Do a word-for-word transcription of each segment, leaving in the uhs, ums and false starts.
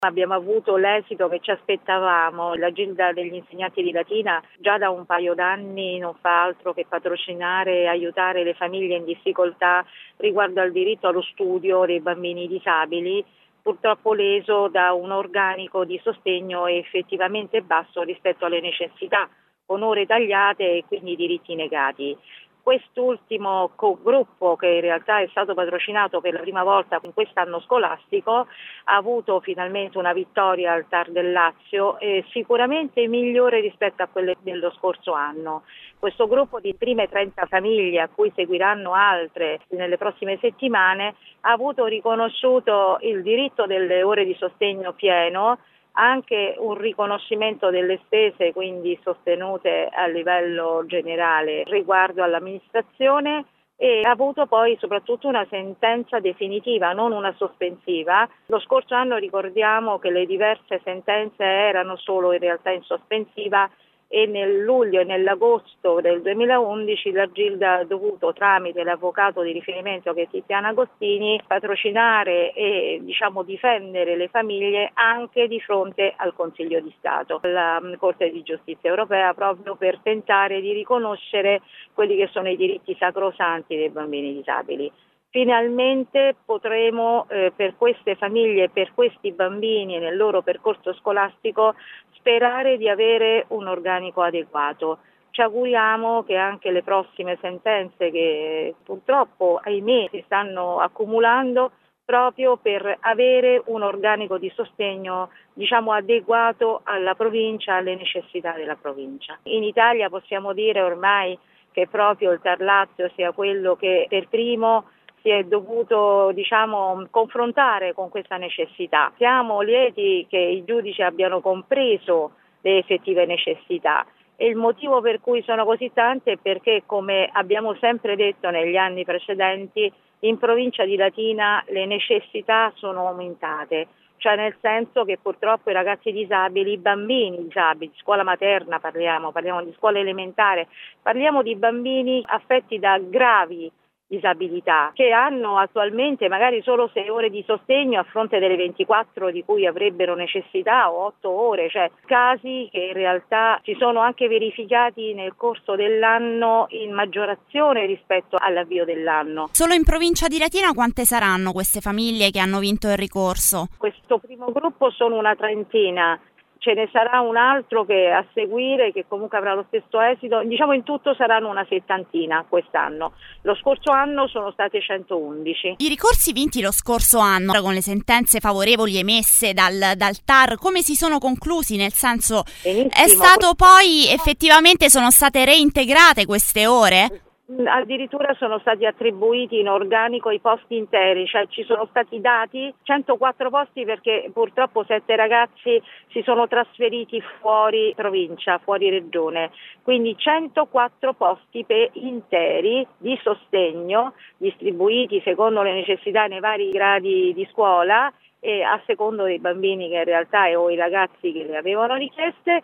Abbiamo avuto l'esito che ci aspettavamo. La Gilda degli insegnanti di Latina già da un paio d'anni non fa altro che patrocinare e aiutare le famiglie in difficoltà riguardo al diritto allo studio dei bambini disabili, purtroppo leso da un organico di sostegno effettivamente basso rispetto alle necessità, con ore tagliate e quindi diritti negati. Quest'ultimo co- gruppo, che in realtà è stato patrocinato per la prima volta in quest'anno scolastico, ha avuto finalmente una vittoria al TAR del Lazio, eh, sicuramente migliore rispetto a quelle dello scorso anno. Questo gruppo di prime trenta famiglie, a cui seguiranno altre nelle prossime settimane, ha avuto riconosciuto il diritto delle ore di sostegno pieno, anche un riconoscimento delle spese quindi sostenute a livello generale riguardo all'amministrazione, e ha avuto poi soprattutto una sentenza definitiva, non una sospensiva. Lo scorso anno ricordiamo che le diverse sentenze erano solo in realtà in sospensiva, e nel luglio e nell'agosto del duemilaundici la Gilda ha dovuto, tramite l'avvocato di riferimento che è Tiziana Agostini, patrocinare e diciamo difendere le famiglie anche di fronte al Consiglio di Stato, alla Corte di Giustizia Europea, proprio per tentare di riconoscere quelli che sono i diritti sacrosanti dei bambini disabili. Finalmente potremo eh, per queste famiglie, per questi bambini nel loro percorso scolastico, sperare di avere un organico adeguato. Ci auguriamo che anche le prossime sentenze, che purtroppo ahimè si stanno accumulando, proprio per avere un organico di sostegno diciamo adeguato alla provincia, alle necessità della provincia. In Italia possiamo dire ormai che proprio il TAR Lazio sia quello che per primo si è dovuto diciamo confrontare con questa necessità. Siamo lieti che i giudici abbiano compreso le effettive necessità, e il motivo per cui sono così tante è perché, come abbiamo sempre detto negli anni precedenti, in provincia di Latina le necessità sono aumentate, cioè nel senso che purtroppo i ragazzi disabili, i bambini disabili, scuola materna parliamo, parliamo di scuola elementare, parliamo di bambini affetti da gravi disabilità, che hanno attualmente magari solo sei ore di sostegno a fronte delle ventiquattro di cui avrebbero necessità, o otto ore, cioè casi che in realtà si sono anche verificati nel corso dell'anno in maggiorazione rispetto all'avvio dell'anno. Solo in provincia di Latina quante saranno queste famiglie che hanno vinto il ricorso? Questo primo gruppo sono una trentina. Ce ne sarà un altro che a seguire, che comunque avrà lo stesso esito, diciamo in tutto saranno una settantina quest'anno. Lo scorso anno sono state centoundici. I ricorsi vinti lo scorso anno, con le sentenze favorevoli emesse dal, dal TAR, come si sono conclusi? Nel senso, Benissimo. È stato poi effettivamente sono state reintegrate queste ore? Addirittura sono stati attribuiti in organico i posti interi, cioè ci sono stati dati centoquattro posti, perché purtroppo sette ragazzi si sono trasferiti fuori provincia, fuori regione, quindi centoquattro posti per interi di sostegno distribuiti secondo le necessità nei vari gradi di scuola e a secondo dei bambini che in realtà o i ragazzi che le avevano richieste,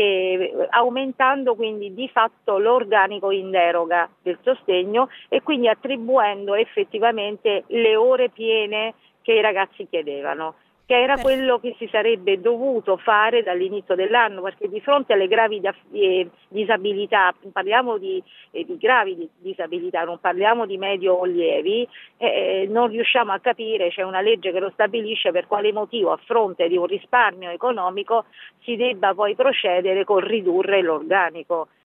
e aumentando quindi di fatto l'organico in deroga del sostegno e quindi attribuendo effettivamente le ore piene che i ragazzi chiedevano, che era quello che si sarebbe dovuto fare dall'inizio dell'anno, perché di fronte alle gravi da, eh, disabilità, parliamo di, eh, di gravi di, disabilità, non parliamo di medio o lievi, eh, non riusciamo a capire, c'è una legge che lo stabilisce, per quale motivo a fronte di un risparmio economico si debba poi procedere con ridurre l'organico.